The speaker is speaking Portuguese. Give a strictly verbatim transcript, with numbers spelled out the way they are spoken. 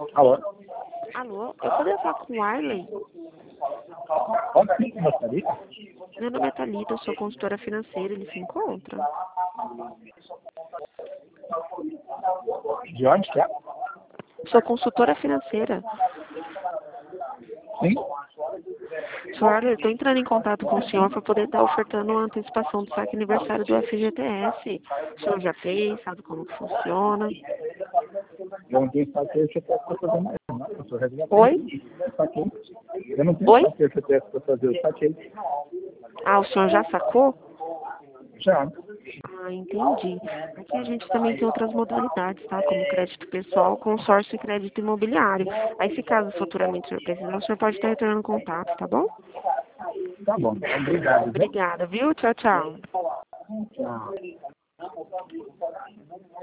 Alô? Alô, eu poderia falar com o Arley? Pode sim, que gostaria? Meu nome é Thalita, eu sou consultora financeira, ele se encontra? De onde que é? Sou consultora financeira. Sim? Senhor Arley, eu estou entrando em contato com o senhor para poder estar ofertando uma antecipação do saque aniversário do F G T S. O senhor já fez, sabe como que funciona? Eu não tenho saque F G T S para fazer mais, não. Eu sou resgatante. Oi? Saquei. Eu não tenho Oi? saque F G T S para fazer, eu saquei. Ah, o senhor já sacou? Já. Ah, entendi. Aqui a gente também tem outras modalidades, tá? Como crédito pessoal, consórcio e crédito imobiliário. Aí, se caso futuramente o senhor precisar, o senhor pode estar retornando contato, tá bom? Tá bom. Obrigado, viu? Obrigada, viu? Tchau, tchau. Tchau.